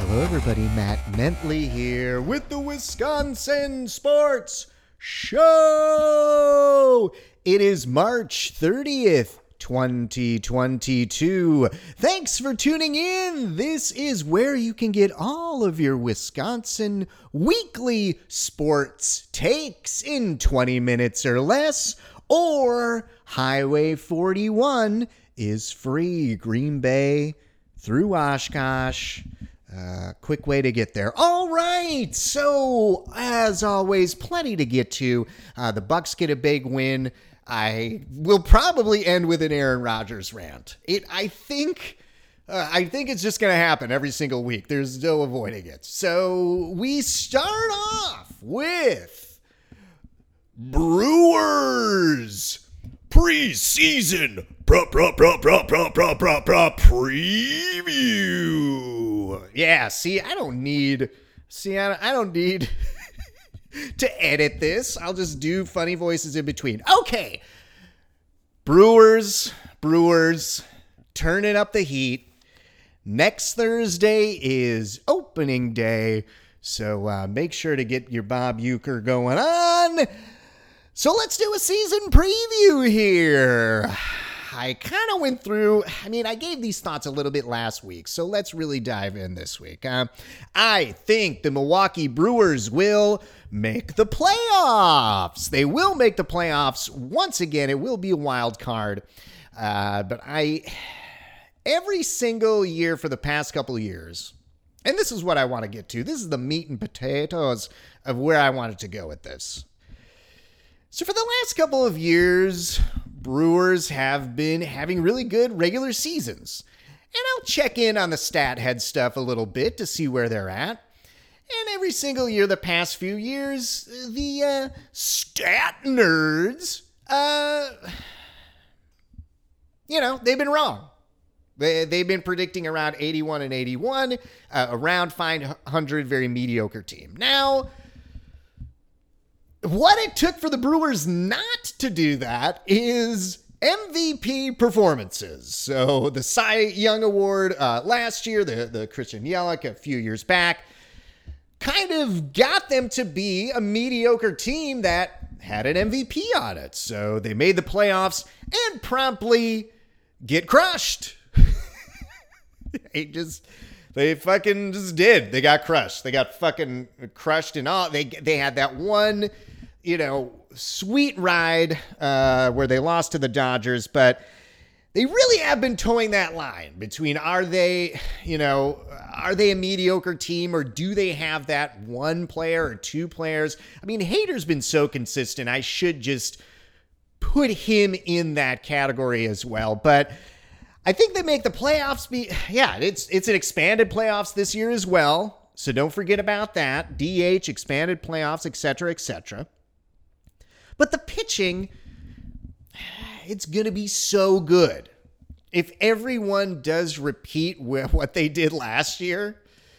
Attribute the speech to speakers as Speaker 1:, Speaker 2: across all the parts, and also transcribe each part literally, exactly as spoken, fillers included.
Speaker 1: Hello everybody, Matt Mentley here with the Wisconsin Sports Show. It is March thirtieth, twenty twenty-two. Thanks for tuning in. This is where you can get all of your Wisconsin weekly sports takes in twenty minutes or less, or Highway forty-one is free. Green Bay through Oshkosh. Uh, quick way to get there. All right. So, as always, plenty to get to. Uh, the Bucs get a big win. I will probably end with an Aaron Rodgers rant. It, I think, uh, I think it's just going to happen every single week. There's no avoiding it. So, we start off with Brewers preseason Bruh, bruh, bruh, bruh, bruh, bruh, bruh, bruh, preview. Yeah, see, I don't need, see, I, I don't need to edit this. I'll just do funny voices in between. Okay. Brewers, Brewers, turning up the heat. Next Thursday is opening day, so uh, make sure to get your Bob Uecker going on. So let's do a season preview here. I kind of went through, I mean, I gave these thoughts a little bit last week, so let's really dive in this week. Uh, I think the Milwaukee Brewers will make the playoffs. They will make the playoffs. Once again, it will be a wild card. Uh, but I, every single year for the past couple of years, and this is what I want to get to. This is the meat and potatoes of where I wanted to go with this. So for the last couple of years, Brewers have been having really good regular seasons. And I'll check in on the stat head stuff a little bit to see where they're at. And every single year the past few years, the uh, stat nerds, uh, you know, they've been wrong. They, they've been predicting around eighty-one and eighty-one, uh, around five hundred, very mediocre team. Now, what it took for the Brewers not to do that is M V P performances. So the Cy Young Award uh, last year, the, the Christian Yelich a few years back, kind of got them to be a mediocre team that had an M V P on it. So they made the playoffs and promptly get crushed. They just... They fucking just did. They got crushed. They got fucking crushed and all. They they had that one, you know, sweet ride uh, where they lost to the Dodgers, but they really have been towing that line between are they, you know, are they a mediocre team or do they have that one player or two players? I mean, Hader's been so consistent. I should just put him in that category as well, but I think they make the playoffs be, yeah, it's it's an expanded playoffs this year as well. So don't forget about that. D H, expanded playoffs, et cetera, et cetera. But the pitching, it's going to be so good. If everyone does repeat what they did last year,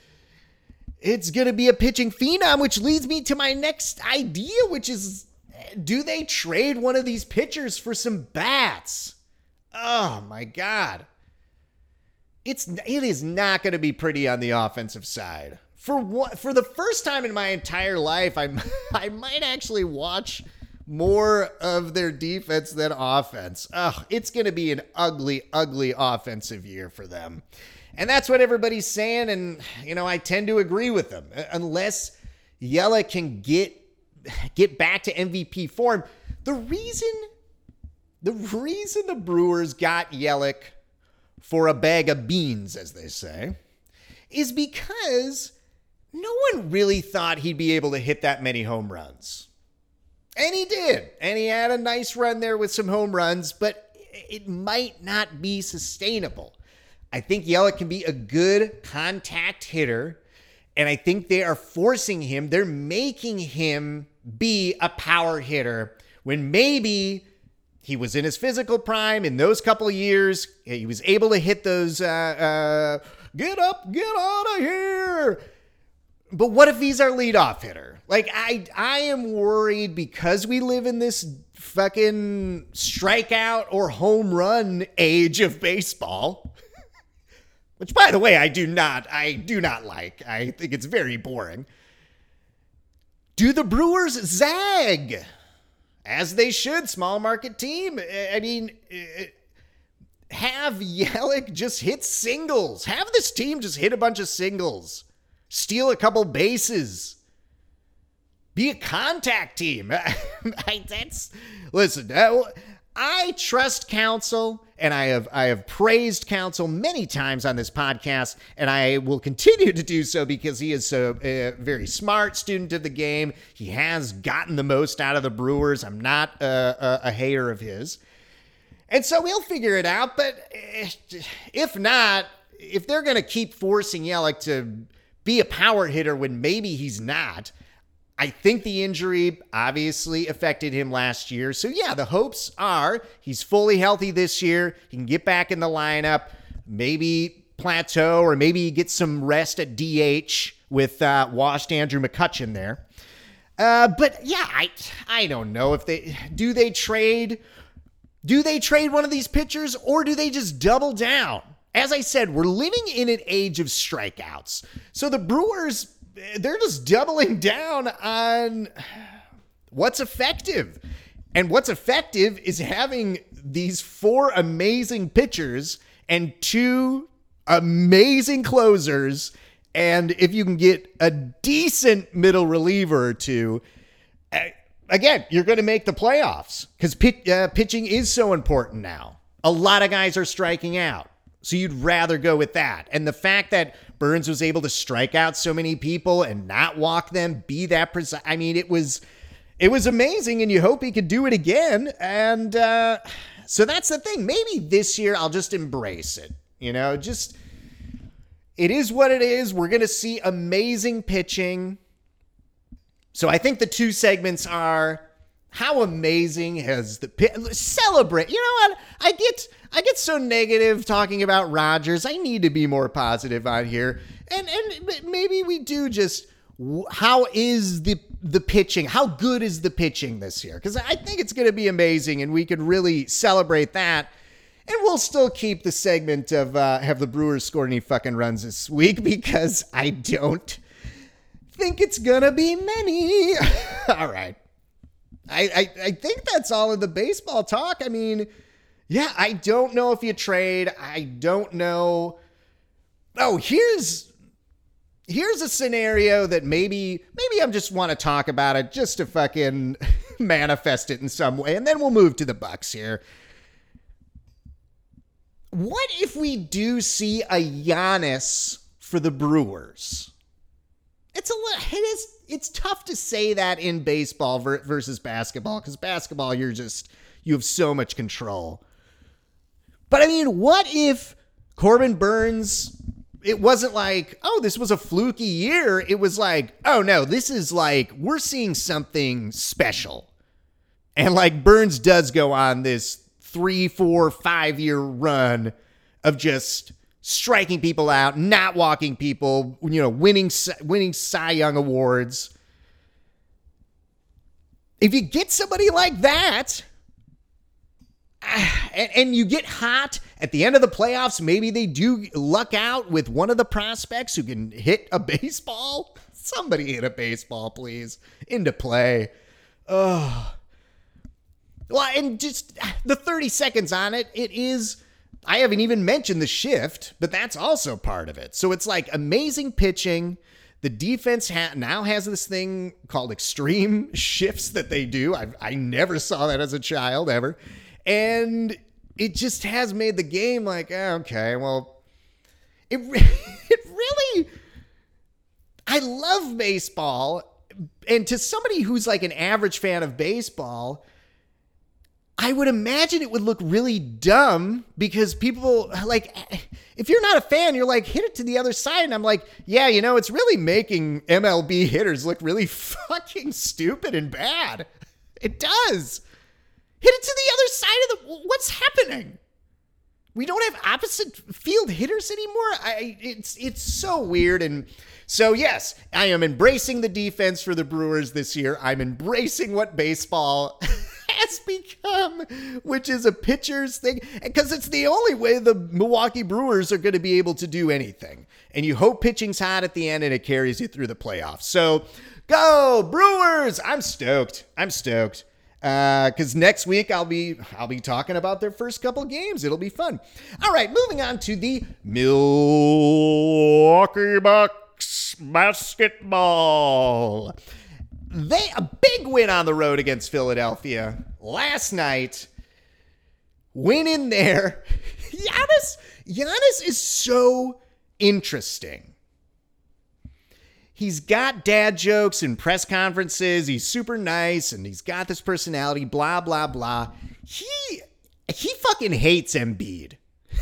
Speaker 1: it's going to be a pitching phenom, which leads me to my next idea, which is, do they trade one of these pitchers for some bats? Oh my God. It's it is not going to be pretty on the offensive side. For what for the first time in my entire life, I I might actually watch more of their defense than offense. Oh, it's going to be an ugly, ugly offensive year for them. And that's what everybody's saying, and you know, I tend to agree with them. Unless Yelich can get get back to M V P form. The reason The reason the Brewers got Yelich for a bag of beans, as they say, is because no one really thought he'd be able to hit that many home runs. And he did. And he had a nice run there with some home runs, but it might not be sustainable. I think Yelich can be a good contact hitter, and I think they are forcing him, they're making him be a power hitter when maybe he was in his physical prime in those couple of years. He was able to hit those, uh, uh, get up, get out of here. But what if he's our leadoff hitter? Like, I, I am worried because we live in this fucking strikeout or home run age of baseball. which, by the way, I do not, I do not like. I think it's very boring. Do the Brewers zag? As they should, small market team. I mean, have Yelich just hit singles. Have this team just hit a bunch of singles. Steal a couple bases. Be a contact team. I, that's listen. I trust Counsell, and I have I have praised Counsell many times on this podcast, and I will continue to do so because he is a, a very smart student of the game. He has gotten the most out of the Brewers. I'm not a, a, a hater of his, and so we'll figure it out. But if not, if they're going to keep forcing Yelich to be a power hitter when maybe he's not, I think the injury obviously affected him last year. So yeah, the hopes are he's fully healthy this year. He can get back in the lineup, maybe plateau, or maybe he gets some rest at D H with uh, washed Andrew McCutchen there. Uh, but yeah, I I don't know if they do they trade. Do they trade one of these pitchers, or do they just double down? As I said, we're living in an age of strikeouts. So the Brewers, they're just doubling down on what's effective. And what's effective is having these four amazing pitchers and two amazing closers. And if you can get a decent middle reliever or two, again, you're going to make the playoffs because pit, uh, pitching is so important now. A lot of guys are striking out. So you'd rather go with that. And the fact that Burnes was able to strike out so many people and not walk them, be that precise. I mean, it was it was amazing, and you hope he could do it again. And uh, so that's the thing. Maybe this year I'll just embrace it. You know, just it is what it is. We're going to see amazing pitching. So I think the two segments are how amazing has the pitch. Celebrate. You know what? I get I get so negative talking about Rodgers. I need to be more positive on here. And and maybe we do just, how is the the pitching? How good is the pitching this year? Because I think it's going to be amazing, and we could really celebrate that. And we'll still keep the segment of uh, have the Brewers scored any fucking runs this week, because I don't think it's going to be many. All right. I, I, I think that's all of the baseball talk. I mean, yeah, I don't know if you trade. I don't know. Oh, here's here's a scenario that maybe maybe I just want to talk about it just to fucking manifest it in some way, and then we'll move to the Bucks here. What if we do see a Giannis for the Brewers? It's a little, it is, it's tough to say that in baseball versus basketball, because basketball, you're just, you have so much control. But I mean, what if Corbin Burnes, it wasn't like, oh, this was a fluky year. It was like, oh no, this is like, we're seeing something special. And like Burnes does go on this three, four, five year run of just striking people out, not walking people, you know, winning, winning Cy Young awards. If you get somebody like that, and, and you get hot at the end of the playoffs, maybe they do luck out with one of the prospects who can hit a baseball. Somebody hit a baseball, please, into play. Oh, well, and just the thirty seconds on it, it is, I haven't even mentioned the shift, but that's also part of it. So it's like amazing pitching. The defense ha- now has this thing called extreme shifts that they do. I I never saw that as a child ever. And it just has made the game like, okay, well, it, it really, I love baseball. And to somebody who's like an average fan of baseball, I would imagine it would look really dumb, because people, like, if you're not a fan, you're like, hit it to the other side. And I'm like, yeah, you know, it's really making M L B hitters look really fucking stupid and bad. It does. Hit it to the other side of the, what's happening? We don't have opposite field hitters anymore. I, it's, it's so weird. And so, yes, I am embracing the defense for the Brewers this year. I'm embracing what baseball has become, which is a pitcher's thing, because it's the only way the Milwaukee Brewers are going to be able to do anything. And you hope pitching's hot at the end and it carries you through the playoffs. So go Brewers! I'm stoked. I'm stoked. Because uh, next week I'll be I'll be talking about their first couple games. It'll be fun. All right, moving on to the Milwaukee Bucks basketball. They a big win on the road against Philadelphia last night. Win in there. Giannis, Giannis is so interesting. He's got dad jokes in press conferences. He's super nice, and he's got this personality, blah, blah, blah. He he fucking hates Embiid.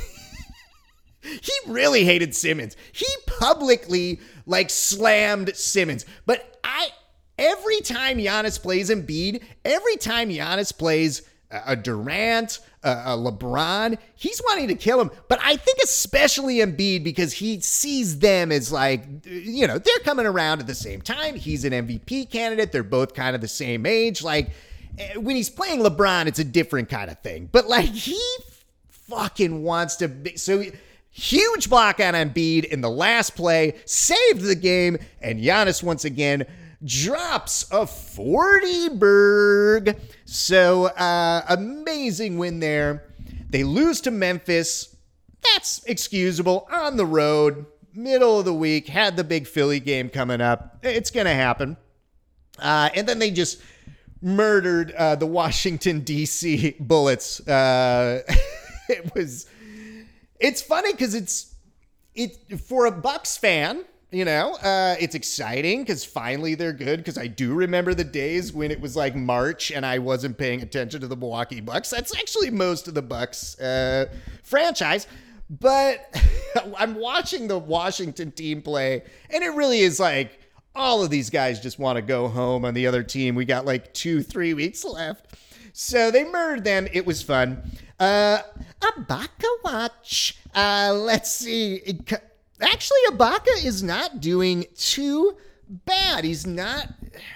Speaker 1: He really hated Simmons. He publicly, like, slammed Simmons. But I, every time Giannis plays Embiid, every time Giannis plays a Durant, a, a LeBron, he's wanting to kill him. But I think especially Embiid, because he sees them as like, you know, they're coming around at the same time. He's an M V P candidate. They're both kind of the same age. Like, when he's playing LeBron, it's a different kind of thing. But like, he fucking wants to be, so huge block on Embiid in the last play, saved the game, and Giannis once again drops a forty berg. So uh, amazing win there. They lose to Memphis. That's excusable. On the road, middle of the week, had the big Philly game coming up. It's going to happen. Uh, and then they just murdered uh, the Washington, D C Bullets. Uh, it was, it's funny because it's, it for a Bucks fan, you know, uh, it's exciting because finally they're good, because I do remember the days when it was like March and I wasn't paying attention to the Milwaukee Bucks. That's actually most of the Bucks uh, franchise. But I'm watching the Washington team play, and it really is like all of these guys just want to go home on the other team. We got like two, three weeks left. So they murdered them. It was fun. Uh, Ibaka watch. Uh, let's see. It, Actually, Ibaka is not doing too bad. He's not.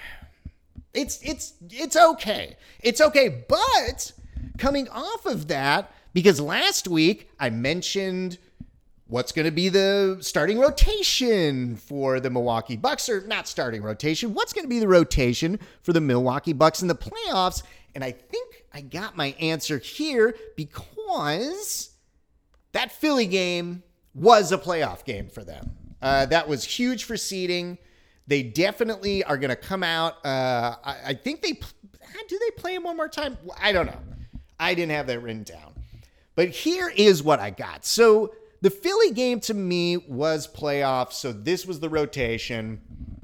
Speaker 1: It's it's it's okay. It's okay. But coming off of that, because last week I mentioned what's going to be the starting rotation for the Milwaukee Bucks, or not starting rotation. What's going to be the rotation for the Milwaukee Bucks in the playoffs? And I think I got my answer here, because that Philly game was a playoff game for them. Uh, that was huge for seeding. They definitely are going to come out. Uh, I, I think they, do they play them one more time? I don't know. I didn't have that written down. But here is what I got. So the Philly game to me was playoff. So this was the rotation.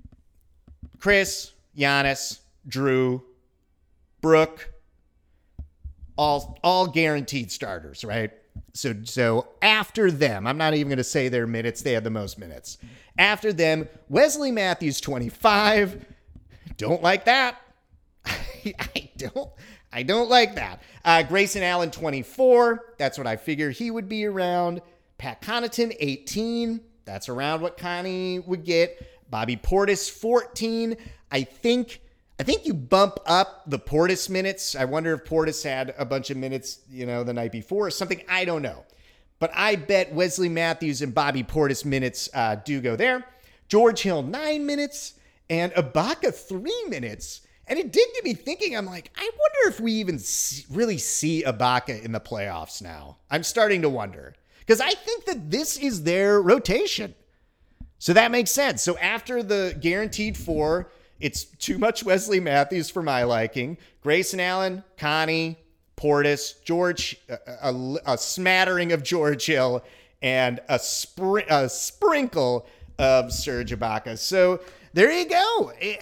Speaker 1: Chris, Giannis, Drew, Brooke, all, all guaranteed starters, right? So so after them, I'm not even going to say their minutes. They had the most minutes. After them, Wesley Matthews, twenty-five. Don't like that. I don't I don't like that. Uh, Grayson Allen, twenty-four. That's what I figured he would be around. Pat Connaughton, eighteen. That's around what Connie would get. Bobby Portis, fourteen. I think... I think you bump up the Portis minutes. I wonder if Portis had a bunch of minutes, you know, the night before or something. I don't know. But I bet Wesley Matthews and Bobby Portis minutes uh, do go there. George Hill, nine minutes. And Ibaka, three minutes. And it did get me thinking, I'm like, I wonder if we even see, really see Ibaka in the playoffs now. I'm starting to wonder. Because I think that this is their rotation. So that makes sense. So after the guaranteed four, it's too much Wesley Matthews for my liking. Grayson Allen, Connie, Portis, George, a, a, a smattering of George Hill, and a, spr- a sprinkle of Serge Ibaka. So there you go. It,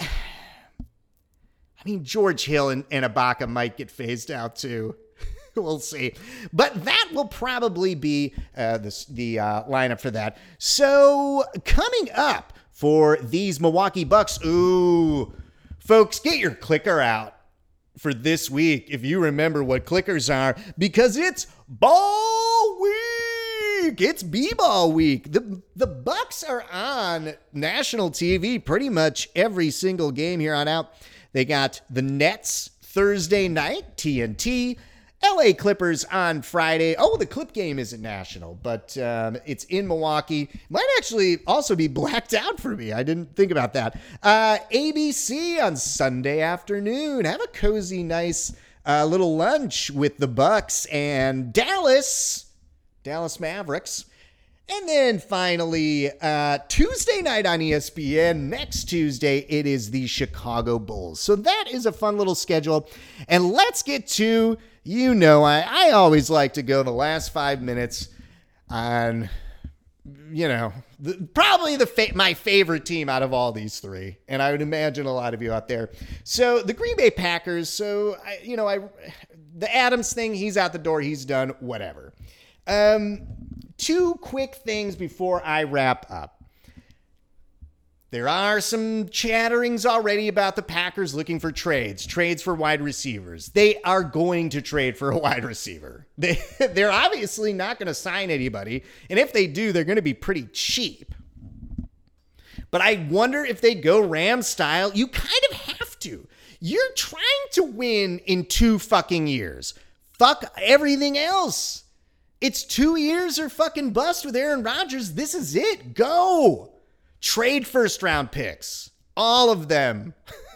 Speaker 1: I mean, George Hill and, and Ibaka might get phased out too. We'll see. But that will probably be uh, the, the uh, lineup for that. So coming up for these Milwaukee Bucks, ooh, folks, get your clicker out for this week, if you remember what clickers are, because it's ball week. It's B-ball week. The, the Bucks are on national T V pretty much every single game here on out. They got the Nets Thursday night, T N T. L A Clippers on Friday. Oh, the Clip game isn't national, but um, it's in Milwaukee. Might actually also be blacked out for me. I didn't think about that. Uh, A B C on Sunday afternoon. Have a cozy, nice uh, little lunch with the Bucks and Dallas, Dallas Mavericks. And then finally, uh, Tuesday night on E S P N, next Tuesday, it is the Chicago Bulls. So that is a fun little schedule. And let's get to, you know, I, I always like to go the last five minutes on, you know, the, probably the fa- my favorite team out of all these three. And I would imagine a lot of you out there. So the Green Bay Packers, so, I, you know, I the Adams thing, he's out the door, he's done, whatever. Um... Two quick things before I wrap up. There are some chatterings already about the Packers looking for trades, trades for wide receivers. They are going to trade for a wide receiver. They, they're obviously not going to sign anybody, and if they do, they're going to be pretty cheap. But I wonder if they go Rams style. You kind of have to. You're trying to win in two fucking years. Fuck everything else. It's two years or fucking bust with Aaron Rodgers. This is it. Go. Trade first round picks. All of them.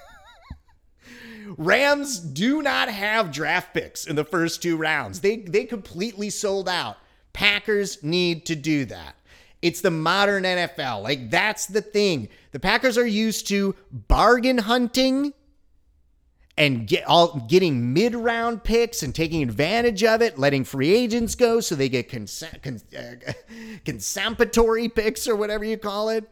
Speaker 1: Rams do not have draft picks in the first two rounds. They, they completely sold out. Packers need to do that. It's the modern N F L. Like, that's the thing. The Packers are used to bargain hunting and get all getting mid-round picks and taking advantage of it, letting free agents go so they get cons- cons- uh, consumptory picks or whatever you call it.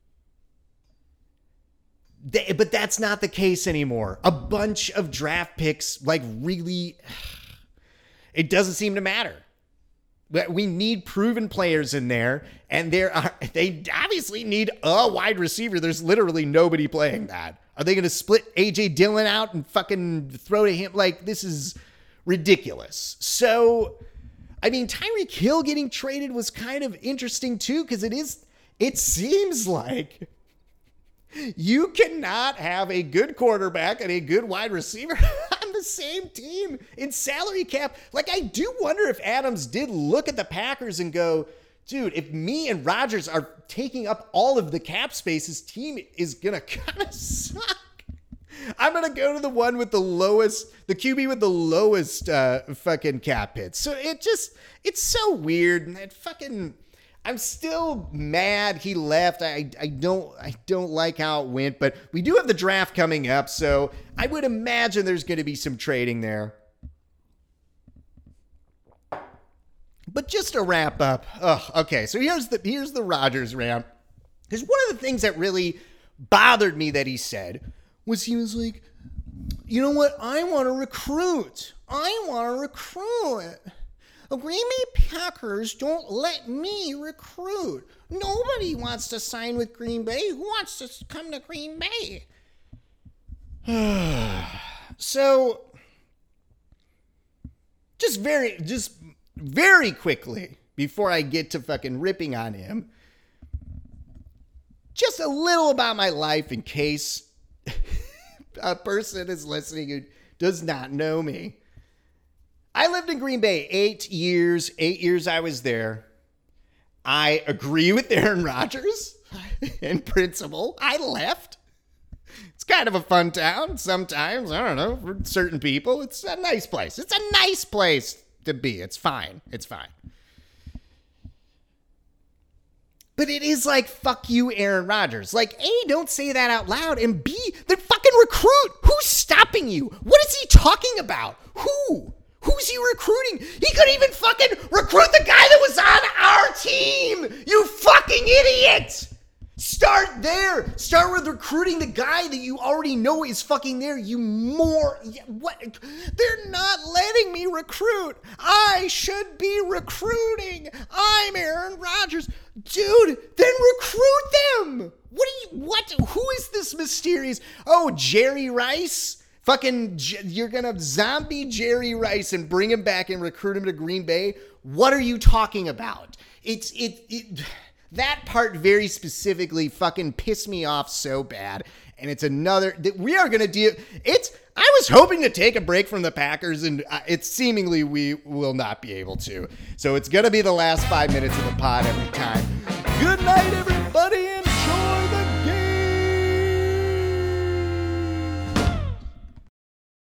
Speaker 1: They, but that's not the case anymore. A bunch of draft picks, like, really, it doesn't seem to matter. We need proven players in there, and there are they obviously need a wide receiver. There's literally nobody playing that. Are they going to split A J Dillon out and fucking throw to him? Like, this is ridiculous. So, I mean, Tyreek Hill getting traded was kind of interesting too, because it is, it seems like you cannot have a good quarterback and a good wide receiver on the same team in salary cap. Like, I do wonder if Adams did look at the Packers and go, dude, if me and Rodgers are taking up all of the cap space, his team is going to kind of suck. I'm going to go to the one with the lowest, the Q B with the lowest uh, fucking cap hits. So it just, it's so weird. And it fucking, I'm still mad he left. I, I don't, I don't like how it went, but we do have the draft coming up. So I would imagine there's going to be some trading there. But just to wrap up, oh, okay, so here's the here's the Rodgers rant. Because one of the things that really bothered me that he said was he was like, you know what, I want to recruit. I want to recruit. The Green Bay Packers don't let me recruit. Nobody wants to sign with Green Bay. Who wants to come to Green Bay? So, just very, just... very quickly, before I get to fucking ripping on him, just a little about my life in case a person is listening who does not know me. I lived in Green Bay eight years. Eight years I was there. I agree with Aaron Rodgers in principle. I left. It's kind of a fun town sometimes. I don't know, for certain people. It's a nice place. It's a nice place to be. It's fine. It's fine. But it is like, fuck you, Aaron Rodgers. Like, A, don't say that out loud, and B, then fucking recruit. Who's stopping you? What is he talking about? Who? Who's he recruiting? He could even fucking recruit the guy that was on our team. You fucking idiot. Start there. Start with recruiting the guy that you already know is fucking there. You more... What? They're not letting me recruit. I should be recruiting. I'm Aaron Rodgers. Dude, then recruit them. What are you... What? Who is this mysterious... Oh, Jerry Rice? Fucking... You're gonna zombie Jerry Rice and bring him back and recruit him to Green Bay? What are you talking about? It's... It... it That part very specifically fucking pissed me off so bad. And it's another that we are going to deal. It's, I was hoping to take a break from the Packers, and it's seemingly we will not be able to. So it's going to be the last five minutes of the pod every time. Good night, everybody.